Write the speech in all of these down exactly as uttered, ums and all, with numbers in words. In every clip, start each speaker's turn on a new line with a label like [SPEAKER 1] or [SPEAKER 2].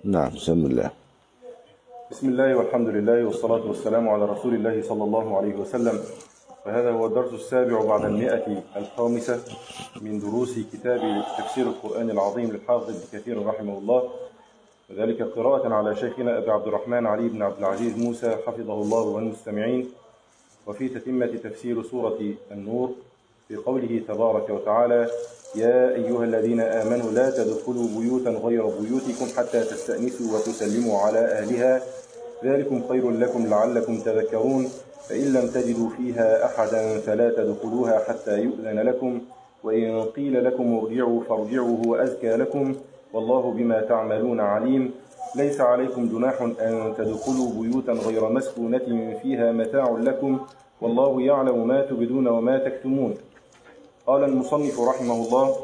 [SPEAKER 1] نعم. بسم الله.
[SPEAKER 2] بسم الله والحمد لله والصلاة والسلام على رسول الله صلى الله عليه وسلم. وهذا هو الدرس السابع بعد المئة الخامسة من دروس كتاب تفسير القرآن العظيم للحافظ ابن كثير رحمه الله، وذلك قراءة على شيخنا أبي عبد الرحمن علي بن عبد العزيز موسى حفظه الله والمستمعين، وفي تتمة تفسير سورة النور في قوله تبارك وتعالى: يا أيها الذين آمنوا لا تدخلوا بيوتا غير بيوتكم حتى تستأنسوا وتسلموا على أهلها ذلكم خير لكم لعلكم تذكرون، فإن لم تجدوا فيها أحدا فلا تدخلوها حتى يؤذن لكم، وإن قيل لكم ارجعوا فارجعوا هو أزكى لكم، والله بما تعملون عليم. ليس عليكم جناح أن تدخلوا بيوتا غير مسكونة فيها متاع لكم، والله يعلم ما تبدون وما تكتمون. قال المصنف رحمه الله: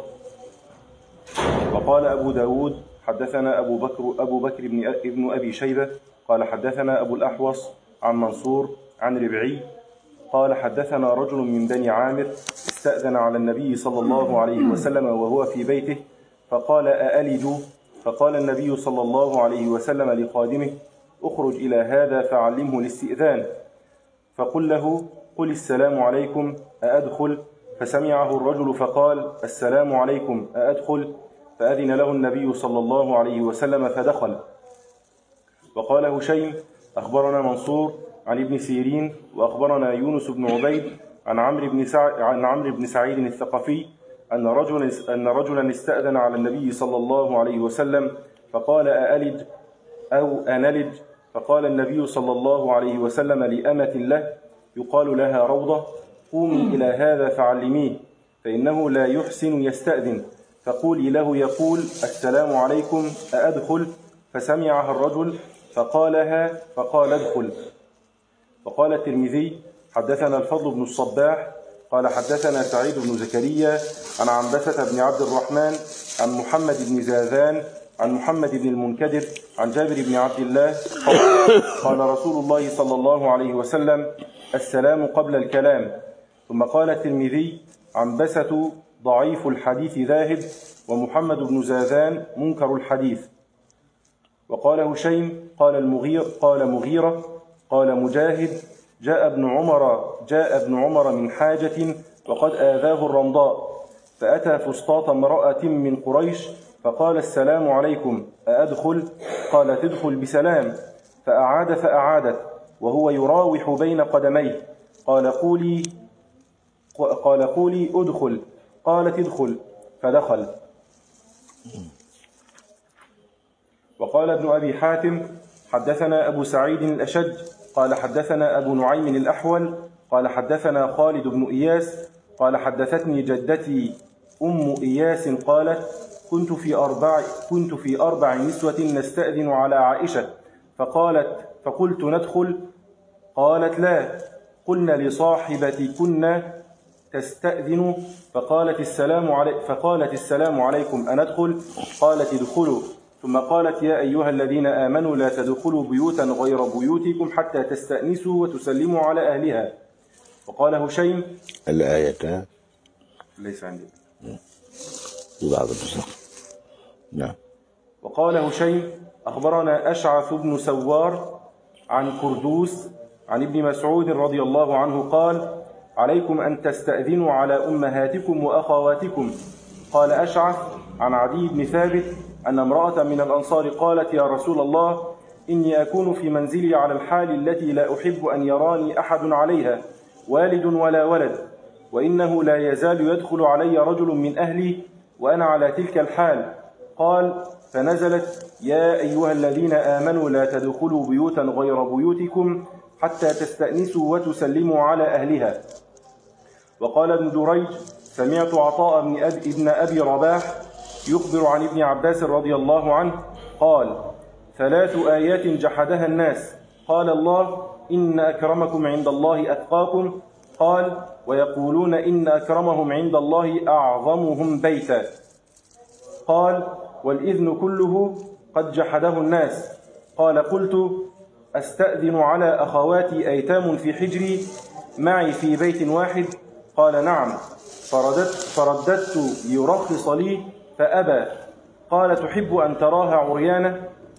[SPEAKER 2] وقال أبو داود حدثنا أبو بكر أبو بكر بن ابن أبي شيبة قال حدثنا أبو الأحوص عن منصور عن ربعي قال حدثنا رجل من بني عامر استأذن على النبي صلى الله عليه وسلم وهو في بيته فقال: أألج؟ فقال النبي صلى الله عليه وسلم لخادمه: اخرج إلى هذا فعلمه الاستئذان، فقل له: قل السلام عليكم أأدخل؟ فسمعه الرجل فقال: السلام عليكم أأدخل؟ فأذن له النبي صلى الله عليه وسلم فدخل. وقال هشيم: أخبرنا منصور عن ابن سيرين وأخبرنا يونس بن عبيد عن عمرو بن سع... عن عمرو بن سعيد الثقفي أن رجلا أن رجلا استأذن على النبي صلى الله عليه وسلم فقال: أألج أو أنلج؟ فقال النبي صلى الله عليه وسلم لأمة له يقال لها روضة: قومي إلى هذا فعلميه، فإنه لا يحسن يستأذن، فقولي له يقول: السلام عليكم أأدخل؟ فسمعها الرجل فقالها فقال: ادخل. وقال الترمذي: حدثنا الفضل بن الصباح قال حدثنا سعيد بن زكريا عن عنبسة بن عبد الرحمن عن محمد بن زاذان عن محمد بن المنكدر عن جابر بن عبد الله قال رسول الله صلى الله عليه وسلم: السلام قبل الكلام. ثم قال الترمذي: عنبسة ضعيف الحديث ذاهب، ومحمد بن زاذان منكر الحديث. وقال هشيم: قال المغير قال مغيرة قال مجاهد: جاء ابن عمر جاء ابن عمر من حاجة وقد آذاه الرمضاء، فأتى فسطاط امرأة من قريش فقال: السلام عليكم أأدخل؟ قال: تدخل بسلام. فأعاد فأعادت وهو يراوح بين قدميه. قال: قولي قال قولي أدخل. قالت: ادخل. فدخل. وقال ابن أبي حاتم: حدثنا أبو سعيد الأشج قال حدثنا أبو نعيم الأحول قال حدثنا خالد بن إياس قال حدثتني جدتي أم إياس قالت: كنت في أربع, كنت في أربع نسوة نستأذن على عائشة، فقالت فقلت: ندخل؟ قالت: لا. قلنا لصاحبتكن: تستأذن؟ فقالت: السلام علي فقالت: السلام عليكم أندخل؟ قالت: ادخلوا. ثم قالت: يا أيها الذين آمنوا لا تدخلوا بيوتا غير بيوتكم حتى تستأنسوا وتسلموا على أهلها. وقال هشيم:
[SPEAKER 1] الآية
[SPEAKER 2] ليس عندي
[SPEAKER 1] بعض النسخ. نعم.
[SPEAKER 2] وقال هشيم: أخبرنا أشعث بن سوار عن كردوس عن ابن مسعود رضي الله عنه قال: عليكم أن تستأذنوا على أمهاتكم وأخواتكم. قال أشعث عن عدي بن ثابت أن امرأة من الأنصار قالت: يا رسول الله، إني أكون في منزلي على الحال التي لا أحب أن يراني أحد عليها، والد ولا ولد، وإنه لا يزال يدخل علي رجل من أهلي وأنا على تلك الحال. قال: فنزلت: يا أيها الذين آمنوا لا تدخلوا بيوتا غير بيوتكم حتى تستأنسوا وتسلموا على أهلها. وقال ابن دريج: سمعت عطاء بن أبي, ابن أبي رباح يخبر عن ابن عباس رضي الله عنه قال: ثلاث آيات جحدها الناس. قال الله: إن أكرمكم عند الله أتقاكم. قال: ويقولون إن أكرمهم عند الله أعظمهم بيتا. قال: والإذن كله قد جحده الناس. قال: قلت: أستأذن على أخواتي أيتام في حجري معي في بيت واحد؟ قال: نعم. فرددت, فرددت ليرخص لي فأبى. قال: تحب أن تراها عريانة؟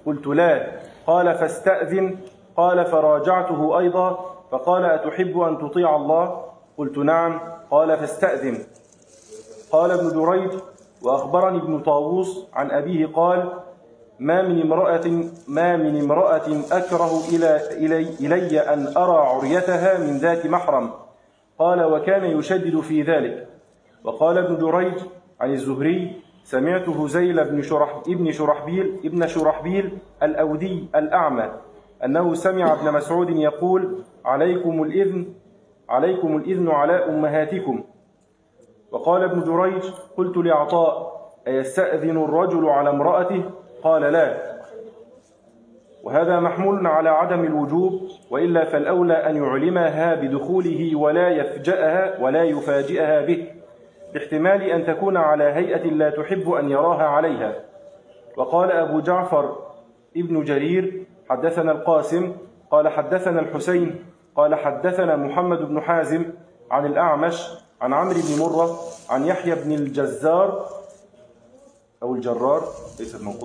[SPEAKER 2] قلت لا. قال فاستأذن. قال فراجعته أيضا فقال أتحب أن تطيع الله؟ قلت نعم. قال فاستأذن. قال ابن جريج وأخبرني ابن طاووس عن أبيه قال ما من امرأة, ما من امرأة أكره إلى, إلي, إلي أن أرى عريتها من ذات محرم. قال وكان يشدد في ذلك. وقال ابن جريج عن الزهري سمعت هزيل بن شرح ابن شرحبيل ابن شرحبيل الأودي الأعمى أنه سمع ابن مسعود يقول عليكم الإذن عليكم الإذن على أمهاتكم. وقال ابن جريج قلت لعطاء أيستأذن الرجل على امرأته؟ قال لا. وهذا محمول على عدم الوجوب، وإلا فالأولى أن يعلمها بدخوله ولا يفجأها ولا يفاجئها به، باحتمال أن تكون على هيئة لا تحب أن يراها عليها. وقال أبو جعفر ابن جرير حدثنا القاسم قال حدثنا الحسين قال حدثنا محمد بن حازم عن الأعمش عن عمرو بن مرة عن يحيى بن الجزار أو الجرار ليس المنقوط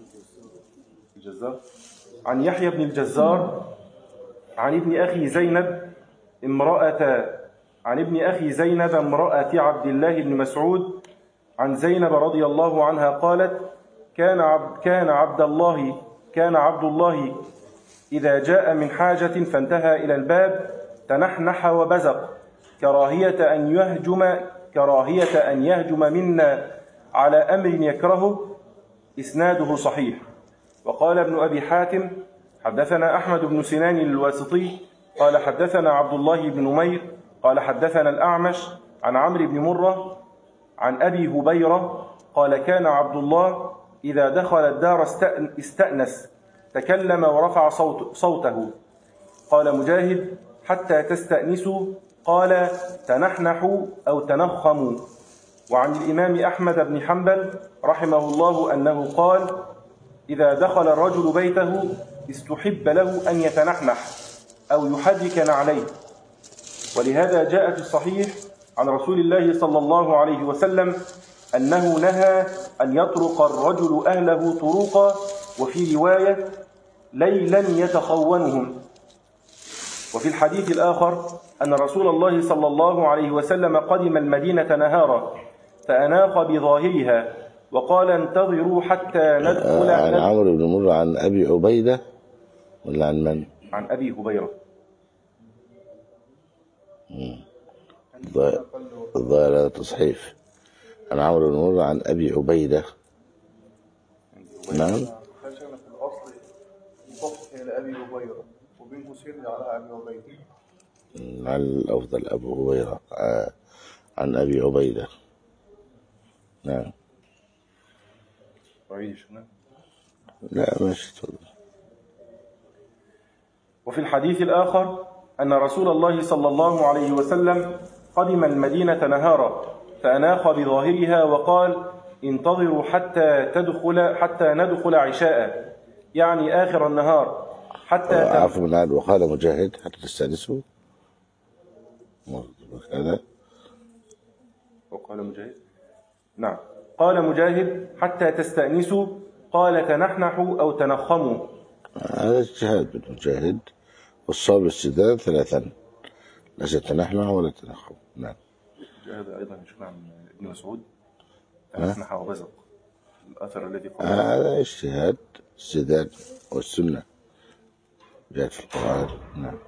[SPEAKER 2] الجزار عن يحيى بن الجزار عن ابن أخي زينب امرأة عن ابن أخي زينب امرأة عبد الله بن مسعود عن زينب رضي الله عنها قالت كان عبد كان عبد الله كان عبد الله إذا جاء من حاجة فانتهى إلى الباب تنحنح وبزق كراهية أن يهجم كراهية أن يهجم منا على أمر يكرهه. إسناده صحيح. وقال ابن أبي حاتم حدثنا أحمد بن سنان الواسطي قال حدثنا عبد الله بن نمير قال حدثنا الأعمش عن عمرو بن مرة عن أبي هبيرة قال كان عبد الله إذا دخل الدار استأنس تكلم ورفع صوت صوته. قال مجاهد حتى تستأنسوا قال تنحنحوا أو تنخموا. وعن الإمام أحمد بن حنبل رحمه الله أنه قال إذا دخل الرجل بيته استحب له أن يتنحنح أو يحرك نعليه. ولهذا جاء في الصحيح عن رسول الله صلى الله عليه وسلم أنه نهى أن يطرق الرجل أهله طروقا، وفي رواية ليلا يتخونهم. وفي الحديث الآخر أن رسول الله صلى الله عليه وسلم قدم المدينة نهارا فأناخ بظاهرها وقال انتظروا حتى ندخل.
[SPEAKER 1] عن عمرو بن مرة عن أبي عبيدة ولا عن من؟
[SPEAKER 2] عن أبي هبيرة.
[SPEAKER 1] الظاهر هذا تصحيف. عن عمرو بن مرة عن أبي عبيدة. نعم.
[SPEAKER 3] خشنا في الأصل مضاف إلى أبي هبيرة وبين قوسين على أبي عبيدة.
[SPEAKER 1] على الأفضل أبو هبيرة عن أبي عبيدة. نعم. لا ماشي تفضل.
[SPEAKER 2] وفي الحديث الآخر أن رسول الله صلى الله عليه وسلم قدم المدينة نهارا فأناخ بظاهرها وقال انتظروا حتى تدخل حتى ندخل عشاء، يعني آخر النهار. حتى
[SPEAKER 1] عفوا من وقال مجاهد حتى تستأنسوا. هذا
[SPEAKER 2] وقال مجاهد نعم قال مجاهد حتى تستأنسوا قال تنحنحوا أو تنخموا.
[SPEAKER 1] هذا اجتهاد من مجاهد، والصواب الاستدلال ثلاثا ليس تنحنح ولا تنخم. نعم.
[SPEAKER 2] هذا أيضا يشمع من ابن مسعود تنحنح وبزق الأثر الذي قال
[SPEAKER 1] هذا اجتهاد استدلال والسنة جاءت في القرآن. نعم.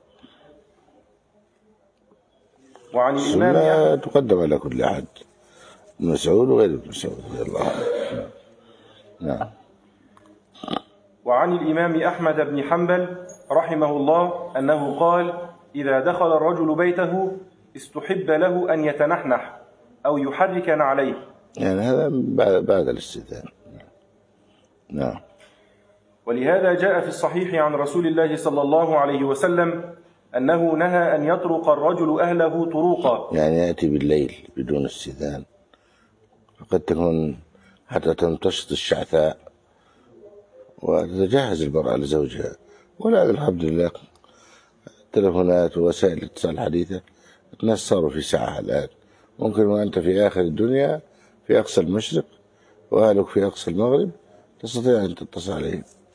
[SPEAKER 2] وعن الإمام
[SPEAKER 1] السنة تقدم على كل أحد، ابن مسعود وغير ابن مسعود رضي الله عنه. نعم.
[SPEAKER 2] وعن الإمام أحمد بن حنبل رحمه الله أنه قال إذا دخل الرجل بيته استحب له أن يتنحنح أو يحرك نعليه.
[SPEAKER 1] يعني هذا بعد الاستئذان. نعم.
[SPEAKER 2] ولهذا جاء في الصحيح عن رسول الله صلى الله عليه وسلم أنه نهى أن يطرق الرجل أهله طروقا،
[SPEAKER 1] يعني يأتي بالليل بدون استئذان، فقد تكون حتى تمتشط الشعثاء وتتجهز المرأة لزوجها. ولا الحمد لله التلفونات ووسائل الاتصال الحديثة الناس صاروا في ساعة الآن، ممكن وأنت في آخر الدنيا في أقصى المشرق وأهلك في أقصى المغرب تستطيع أن تتصل عليهم.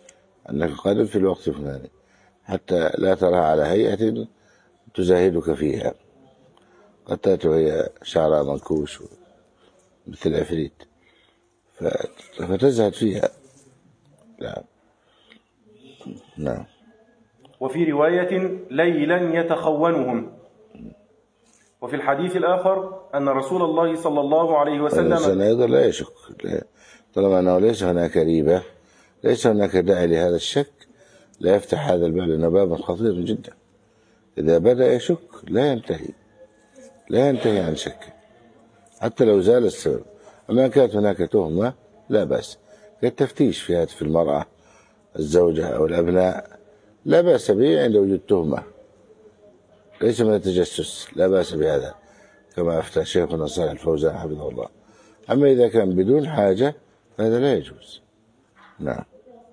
[SPEAKER 1] أنك قادم في الوقت الفلاني حتى لا تراها على هيئة تزاهدك فيها، قد تأتي وهي شعرها منكوش مثل عفريت فتزهد فيها. نعم. نعم.
[SPEAKER 2] وفي رواية ليلا يتخونهم. وفي الحديث الآخر أن رسول الله صلى الله عليه وسلم
[SPEAKER 1] الإنسان أيضا لا يشك طالما أنه ليس هناك ريبة، ليس هناك داعي لهذا الشك، لا يفتح هذا الباب لأنه باب خطير جدا. إذا بدأ يشك لا ينتهي لا ينتهي عن شك حتى لو زال السبب. أما كانت هناك تهمة لا بأس، كالتفتيش في هاتف المرأة الزوجة أو الأبناء لا بأس به عند وجود تهمة، ليس من التجسس، لا بأس بهذا كما أفتى شيخنا صالح الفوزان حفظه الله. أما إذا كان بدون حاجة فهذا لا يجوز. نعم.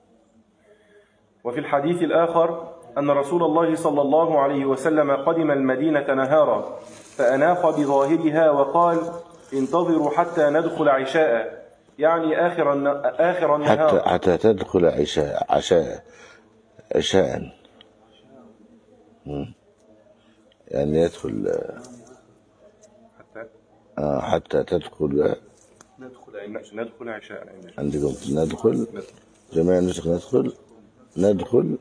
[SPEAKER 2] وفي الحديث الآخر أن رسول الله صلى الله عليه وسلم قدم المدينة نهارا فأناخ بظاهرها وقال انتظروا حتى ندخل عشاء، يعني آخر آخر النهار.
[SPEAKER 1] حتى حتى تدخل عشاء عشاء عشاء يعني يدخل
[SPEAKER 2] حتى
[SPEAKER 1] آه حتى تدخل
[SPEAKER 2] ندخل ندخل عشاء
[SPEAKER 1] عندكم ندخل جميع النسخ ندخل ندخل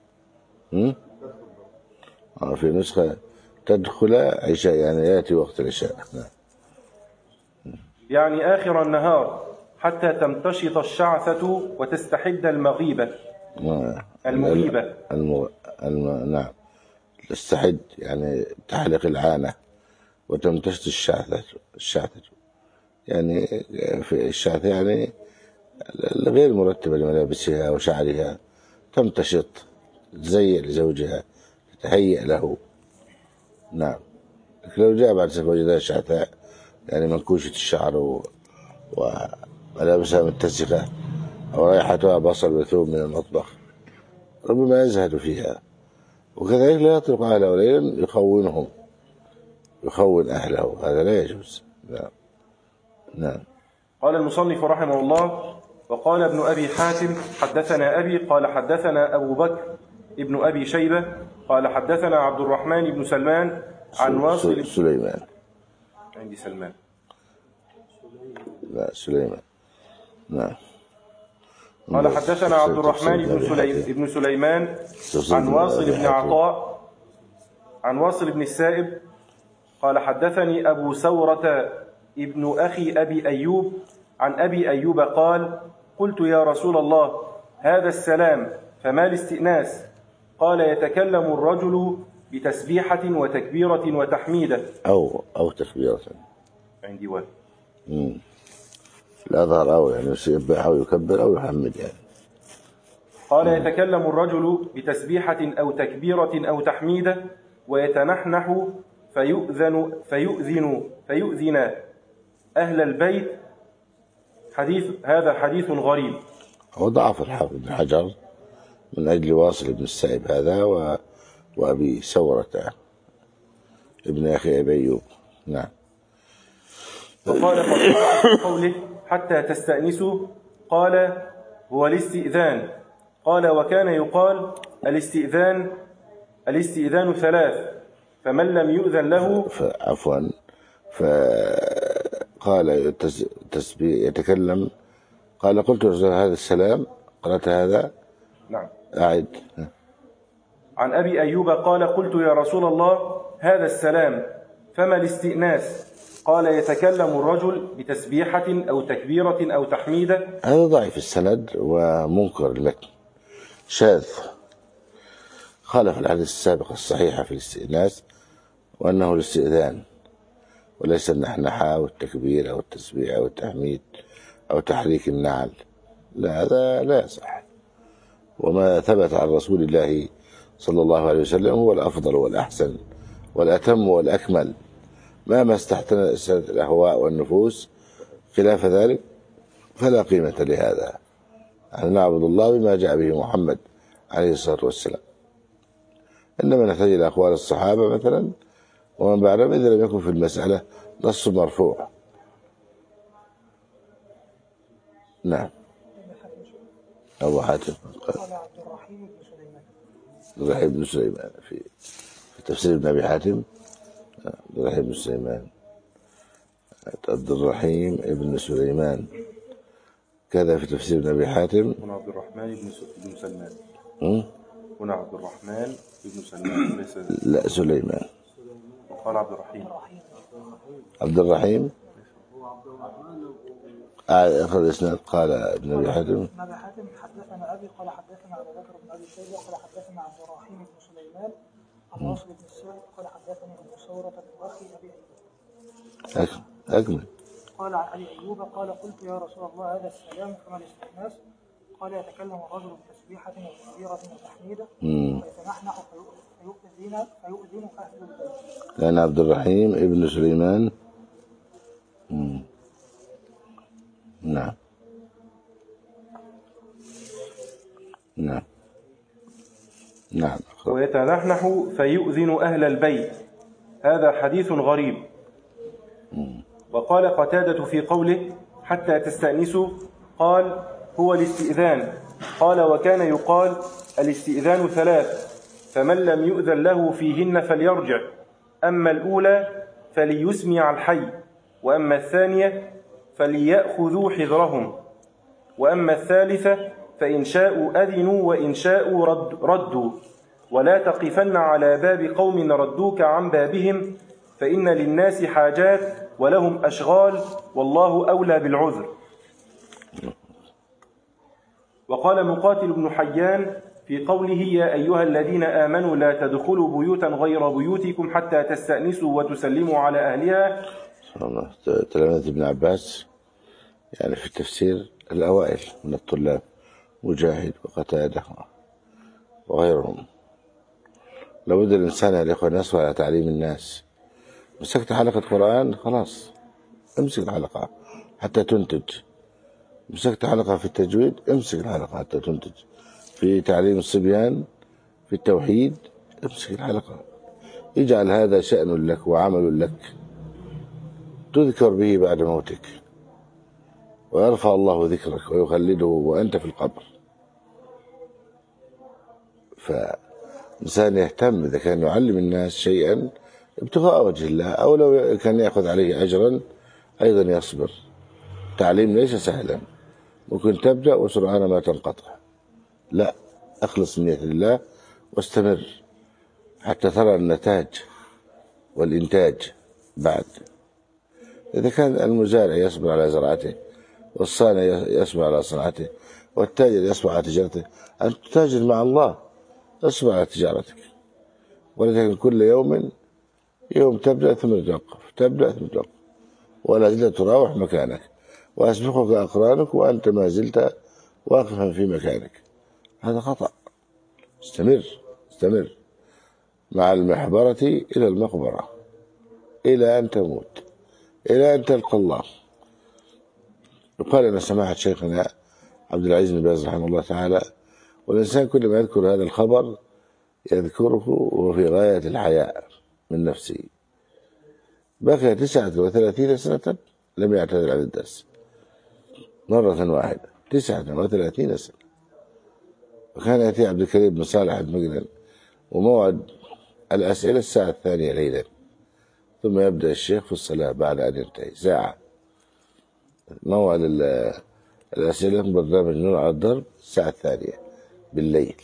[SPEAKER 1] آه في نسخة تدخل عشاء يعني يأتي وقت العشاء.
[SPEAKER 2] يعني آخر النهار حتى تمتشط الشعثة وتستحد المغيبة المغيبة
[SPEAKER 1] الم... الم... نعم تستحد يعني تحلق العانة وتمتشط الشعثة الشعثة يعني في الشعثة يعني غير مرتبة لملابسها وشعرها، تمتشط تزيئ لزوجها تتهيئ له. نعم. لكن لو جاء بعد سفر وجدها شعثاء يعني منكوشة الشعر و... وملابسها متسخة أو رائحتها بصل وثوم من المطبخ ربما يزهد فيها. وكذلك لا يطلق أهله ليلا يخونهم يخون أهله، هذا لا يجوز. نعم. نعم.
[SPEAKER 2] قال المصنف رحمه الله: وقال ابن أبي حاتم حدثنا أبي قال حدثنا أبو بكر ابن أبي شيبة قال حدثنا عبد الرحمن بن سلمان عن واصل
[SPEAKER 1] سليمان.
[SPEAKER 2] عندي سلمان.
[SPEAKER 1] لا سليمان. نعم.
[SPEAKER 2] قال حدثنا عبد الرحمن بن سليم ابن سليمان عن واصل بن عطاء عن واصل بن السائب قال حدثني أبو سورة ابن أخي أبي أيوب عن أبي أيوب قال: قلت يا رسول الله هذا السلام فما الاستئناس؟ قال: يتكلم الرجل بتسبيحة وتكبيرة وتحميدة
[SPEAKER 1] أو أو تكبيرة
[SPEAKER 2] عندي واحد
[SPEAKER 1] لا ظهر أو يعني يسبح أو يكبر أو يحمد يعني.
[SPEAKER 2] قال: يتكلم الرجل بتسبيحة أو تكبيرة أو تحميدة ويتنحنح فيؤذن فيؤذن فيؤذن أهل البيت. حديث هذا حديث غريب.
[SPEAKER 1] هو ضعف الحافظ بن حجر من أجل واصل بن السائب هذا و... وأبي سورة ابن أخي أبي أيوب. نعم.
[SPEAKER 2] وقال في قوله حتى تستأنسوا قال: هو الاستئذان. قال: وكان يقال الاستئذان الاستئذان ثلاث فمن لم يؤذن له
[SPEAKER 1] عفوا فقال تسبيح يتكلم. قال: قلت هذا السلام قرأت هذا.
[SPEAKER 2] نعم.
[SPEAKER 1] أعد.
[SPEAKER 2] عن أبي أيوب قال: قلت يا رسول الله هذا السلام فما الاستئناس؟ قال: يتكلم الرجل بتسبيحة أو تكبيرة أو تحميدة.
[SPEAKER 1] هذا ضعيف السند ومنكر المتن شاذ، خالف الحديث السابق الصحيحة في الاستئناس وأنه الاستئذان وليس النحنحة والتكبير أو التسبيح أو التحميد أو تحريك النعل. لا، هذا لا يصح. وما ثبت عن رسول الله صلى الله عليه وسلم هو الأفضل والأحسن والأتم والأكمل، مهما استحسنت الأهواء والنفوس خلاف ذلك فلا قيمة لهذا. نحن نعبد الله بما جاء به محمد عليه الصلاة والسلام، إنما نحتاج إلى أقوال الصحابة مثلا ومن بعدهم إذا لم يكن في المسألة نص مرفوع. نعم. أبو حاتم.
[SPEAKER 4] الرحيم بن سليمان.
[SPEAKER 1] عبد الرحيم بن سليمان في في تفسير ابن أبي حاتم. عبد الرحيم بن سليمان عبد الرحيم بن سليمان كذا في تفسير ابن أبي حاتم.
[SPEAKER 2] هنا عبد الرحمن بن بن سلمان.
[SPEAKER 1] م?
[SPEAKER 2] هنا عبد الرحمن بن سلمان ليس.
[SPEAKER 1] لا سليمان.
[SPEAKER 2] وقال عبد الرحيم.
[SPEAKER 1] عبد الرحيم آخر الإسناد قال ابن أبي حاتم.
[SPEAKER 4] ابن أبي حاتم حدثنا أبي قال حدثنا أبو بكر بن أبي شيبة قال حدثنا عبد الرحيم بن سليمان عن واصل بن السائب قال حدثني أبو ثورة بن أخي أبي أيوب.
[SPEAKER 1] أكمل.
[SPEAKER 4] قال عن أبي أيوب قال قلت يا رسول الله هذا السلام كما الاستئناس؟ قال يتكلم الرجل بتسبيحة وتكبيرة وتحميدة ويتنحنح فيؤذن فيؤذن أهل البيت.
[SPEAKER 1] كان عبد الرحيم ابن سليمان. مم. نعم نعم نعم.
[SPEAKER 2] ويتنحنح فيؤذن أهل البيت. هذا حديث غريب. وقال قتادة في قوله حتى تستأنسوا قال هو الاستئذان. قال وكان يقال الاستئذان ثلاث فمن لم يؤذن له فيهن فليرجع. أما الأولى فليسمع الحي، وأما الثانية فليأخذوا حذرهم، وأما الثالثة فإن شاءوا أذنوا وإن شاءوا رد ردوا. ولا تقفن على باب قوم ردوك عن بابهم فإن للناس حاجات ولهم أشغال والله أولى بالعذر. وقال مقاتل بن حيان في قوله يا أيها الذين آمنوا لا تدخلوا بيوتا غير بيوتكم حتى تستأنسوا وتسلموا على أهلها.
[SPEAKER 1] تلاميذ ابن عباس يعني في التفسير الأوائل من الطلاب مجاهد وقتادة وغيرهم. لابد الإنسان يا إخوة يصبر على تعليم الناس. مسكت حلقة قرآن خلاص امسك الحلقة حتى تنتج. مسكت حلقة في التجويد امسك الحلقة حتى تنتج. في تعليم الصبيان في التوحيد امسك الحلقة. اجعل هذا شأن لك وعمل لك تذكر به بعد موتك، ويرفع الله ذكرك ويخلده وأنت في القبر. فإنسان يهتم إذا كان يعلم الناس شيئا ابتغاء وجه الله، أو لو كان يأخذ عليه أجرا أيضا يصبر. تعليم ليس سهلا، ممكن تبدأ وسرعان ما تنقطع. لا، أخلص النية لله واستمر حتى ترى النتاج والإنتاج بعد. إذا كان المزارع يصبر على زراعته، والصانع يصبر على صنعته، والتاجر يصبر على تجارته، أنت تتاجر مع الله اصبر على تجارتك. ولكن كل يوم يوم تبدأ ثم توقف، تبدأ ثم توقف، ولا زلت تراوح مكانك، وأسبقك أقرانك وأنت ما زلت واقفا في مكانك. هذا خطأ. استمر استمر مع المحبرة إلى المقبرة، إلى أن تموت، إلى أن تلقى الله. يقال أن سماحة شيخنا عبد العزيز بن باز رحمه الله تعالى، والإنسان كل ما يذكر هذا الخبر يذكره وفي غاية الحياء من نفسه. بقي تسعة وثلاثين سنة لم يعتذر عن الدرس مرة واحدة، تسعة وثلاثين سنة. وكان يأتي عبد الكريم بن صالح المقلن وموعد الأسئلة الساعة الثانية ليلا، ثم يبدأ الشيخ في الصلاة بعد أن ينتهي ساعة. موعد الأسئلة برنامج نور على الضرب الساعة الثانية بالليل.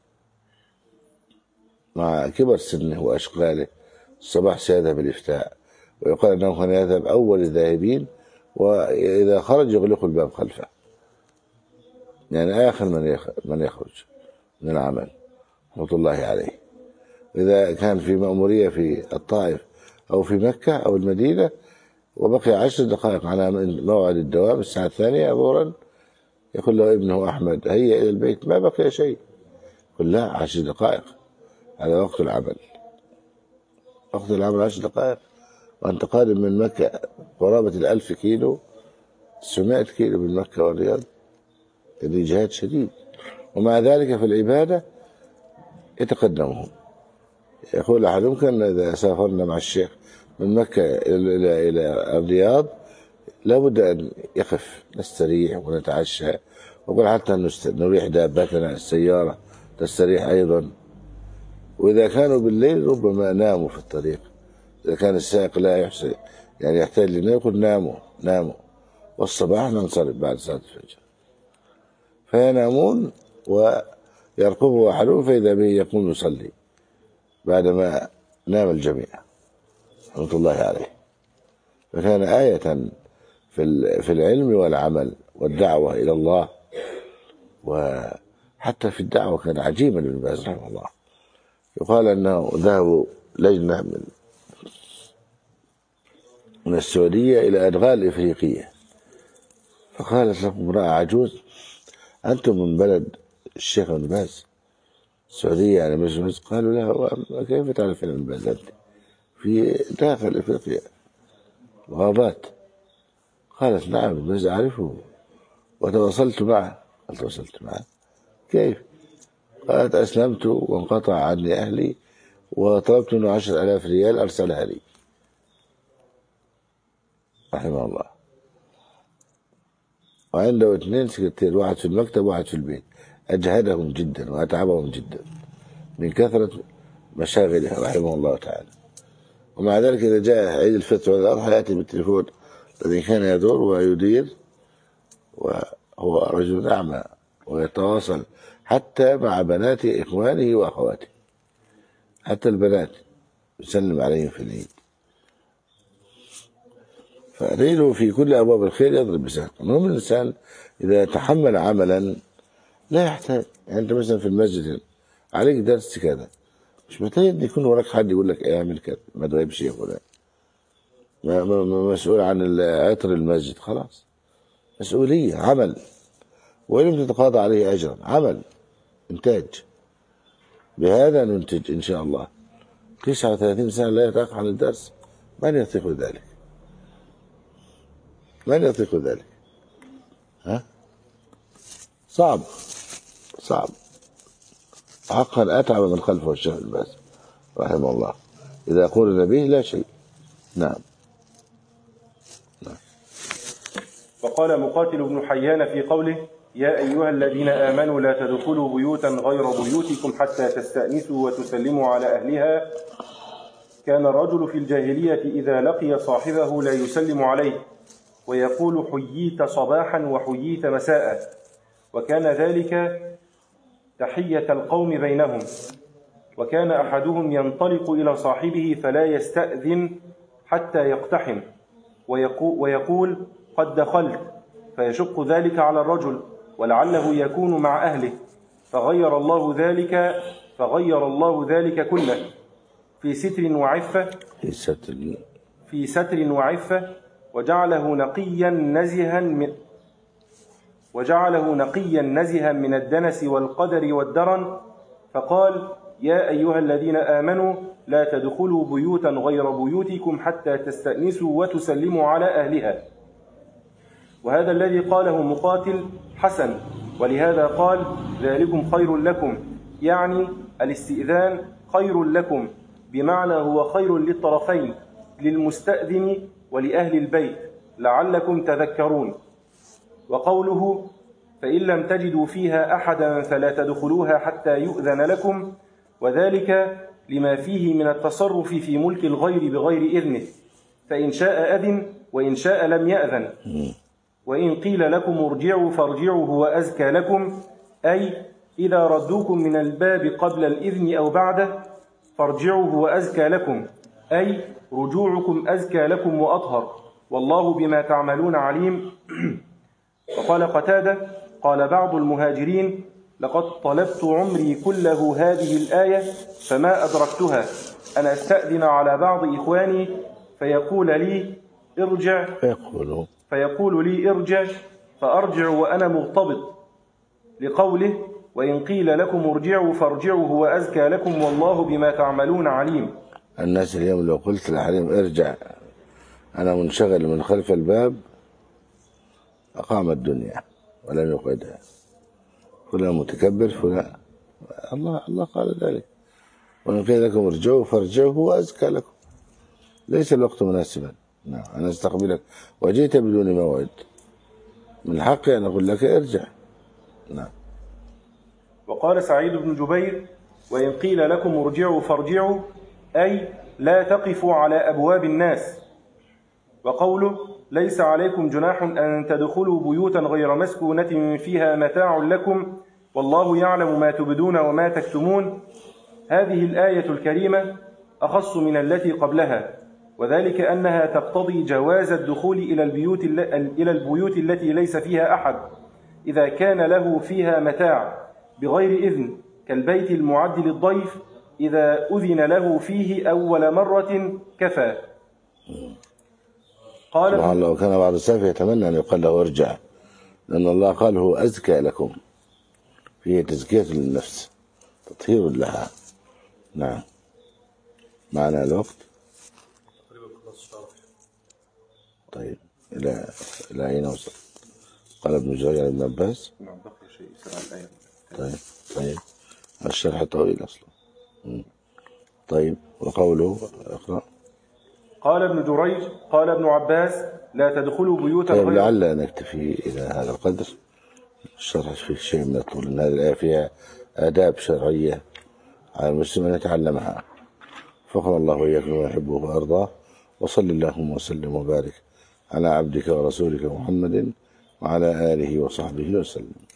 [SPEAKER 1] مع كبر سنه وأشغاله الصباح سيذهب الإفتاء، ويقال أنه كان يذهب أول الذاهبين، وإذا خرج يغلق الباب خلفه، يعني آخر من من يخرج من العمل رحمة الله عليه. إذا كان في مأمورية في الطائف أو في مكة أو المدينة وبقي عشر دقائق على موعد الدوام الساعة الثانية ظهرا، يقول له ابنه أحمد هيا إلى البيت، ما بقي شيء، يقول لا عشر دقائق على وقت العمل. وقت العمل عشر دقائق، وأنت قادم من مكة قرابة الألف كيلو، تسعمائة كيلو من مكة والرياض، هذه جهاد شديد. ومع ذلك في العبادة يتقدمهم. يقول أحدهم كان إذا سافرنا مع الشيخ من مكة إلى إلى الرياض لابد أن يقف نستريح ونتعشى، وقال حتى نريح دابتنا السيارة تستريح أيضا. وإذا كانوا بالليل ربما ناموا في الطريق، إذا كان السائق لا يحسن يعني يحتاج لنا يقول ناموا ناموا والصباح ننصرف بعد صلاة الفجر، فينامون ويرقبه أحدهم فإذا به يقوم يصلي بعدما نام الجميع رحمة الله عليه. فكان آية في في العلم والعمل والدعوة إلى الله، وحتى في الدعوة كان عجيبا ابن باز رحمه الله. يقال أنه ذهبوا لجنة من من السعودية إلى أدغال الإفريقية، فقالت لهم امرأة عجوز أنتم من بلد الشيخ ابن باز السعودية يعني مش؟ قالوا لا كيف تعرف ابن باز أنت في داخل إفريقيا غابات؟ قالت نعم ابن باز أعرفه وتواصلت معه. قال تواصلت معه كيف؟ قالت أسلمت وانقطع عني أهلي وطلبت منه عشر ألاف ريال أرسلها لي رحمه الله. وعنده اثنين سكرتير، واحد في المكتب وواحد في البيت، أجهدهم جدا وأتعبهم جدا من كثرة مشاغلها رحمه الله تعالى. ومع ذلك إذا جاء عيد الفطر والأضحى يأتي بالتليفون الذي كان يدور ويدير، وهو رجل أعمى ويتواصل حتى مع بنات إخوانه وأخواته، حتى البنات يسلم عليهم في العيد. فريده في كل أبواب الخير يضرب بساق. المهم الإنسان إذا تحمل عملا لا يحتاج، يعني أنت مثلا في المسجد عليك درس كذا، مش محتاج يكون وراك حد يقول لك اعمل كذا ما تغيبش يا فلان، مسؤول عن عطر المسجد، خلاص مسؤولية عمل ولم تتقاضى عليه أجرا، عمل إنتاج. بهذا ننتج إن شاء الله. تسعة وثلاثين سنة لا يتأخر عن الدرس، من يطيق ذلك؟ من يطيق ذلك؟ ها؟ صعب صعب حقا. أتعب من خلفه الشيخ ابن باز رحمه الله إذا قولنا به لا شيء. نعم. نعم.
[SPEAKER 2] وقال مقاتل بن حيان في قوله يا أيها الذين آمنوا لا تدخلوا بيوتا غير بيوتكم حتى تستأنسوا وتسلموا على أهلها. كان الرجل في الجاهلية إذا لقي صاحبه لا يسلم عليه ويقول حييت صباحا وحييت مساء، وكان ذلك تحية القوم بينهم. وكان أحدهم ينطلق إلى صاحبه فلا يستأذن حتى يقتحم ويقول قد دخلت، فيشق ذلك على الرجل ولعله يكون مع أهله، فغير الله ذلك فغير الله ذلك كله في ستر وعفة في ستر وعفة وجعله نقيا نزها من وجعله نقيا نزها من الدنس والقدر والدرن. فقال يا أيها الذين آمنوا لا تدخلوا بيوتا غير بيوتكم حتى تستأنسوا وتسلموا على أهلها. وهذا الذي قاله مقاتل حسن، ولهذا قال ذلكم خير لكم، يعني الاستئذان خير لكم، بمعنى هو خير للطرفين، للمستأذن ولأهل البيت لعلكم تذكرون. وقوله فإن لم تجدوا فيها أحدا فلا تدخلوها حتى يؤذن لكم، وذلك لما فيه من التصرف في ملك الغير بغير إذنه، فإن شاء أذن وإن شاء لم يأذن. وإن قيل لكم ارجعوا فارجعوا هو أزكى لكم، أي إذا ردوكم من الباب قبل الإذن أو بعده فارجعوا هو أزكى لكم، أي رجوعكم أزكى لكم وأطهر، والله بما تعملون عليم. وقال قتادة قال بعض المهاجرين لقد طلبت عمري كله هذه الآية فما أدركتها، أنا أستأذن على بعض إخواني فيقول لي ارجع
[SPEAKER 1] فيقول
[SPEAKER 2] فيقول لي ارجع فأرجع وأنا مغتبط، لقوله وإن قيل لكم ارجعوا فارجعوا هو أزكى لكم والله بما تعملون عليم.
[SPEAKER 1] الناس اليوم لو قلت لحريم ارجع أنا منشغل من خلف الباب أقام الدنيا ولم يقعدها، فلان متكبر فلان، الله الله قال ذلك وإن قيل لكم ارجعوا فارجعوا هو أزكى لكم، ليس الوقت مناسبا. نعم أنا أستقبلك وجئت بدون موعد، من حقي أن أقول لك ارجع. نعم.
[SPEAKER 2] وقال سعيد بن جبير: وإن قيل لكم ارجعوا فارجعوا، أي لا تقفوا على أبواب الناس. وقوله: ليس عليكم جناح أن تدخلوا بيوتا غير مسكونة فيها متاع لكم والله يعلم ما تبدون وما تكتمون، هذه الآية الكريمة أخص من التي قبلها، وذلك أنها تقتضي جواز الدخول إلى البيوت إلى البيوت التي ليس فيها أحد إذا كان له فيها متاع بغير إذن، كالبيت المعد للضيف إذا أذن له فيه أول مرة كفى.
[SPEAKER 1] قال سبحان الله. وكان بعض السلف يتمنى أن يقال له ارجع، لأن الله قال هو أزكى لكم، فيه تزكية للنفس، تطهير لها. نعم. معنا الوقت. طيب إلى إلى أين وصل؟ قال ابن جرير عن ابن عباس.
[SPEAKER 2] نعم بقي شيء سبع الآية.
[SPEAKER 1] طيب طيب الشرح طويل أصلا. طيب وقوله اقرأ.
[SPEAKER 2] قال ابن جريج: قال ابن عباس: لا تدخلوا بيوتا
[SPEAKER 1] طيب
[SPEAKER 2] غير.
[SPEAKER 1] لعل نكتفي إلى هذا القدر. الشرح فيه شيء من الطول، إن هذه الآية فيها آداب شرعية على المسلم أن يتعلمها. فقنا الله وإياكم ويحبه وأرضاه، وصل اللهم وسلم وبارك على عبدك ورسولك محمد وعلى آله وصحبه وسلم.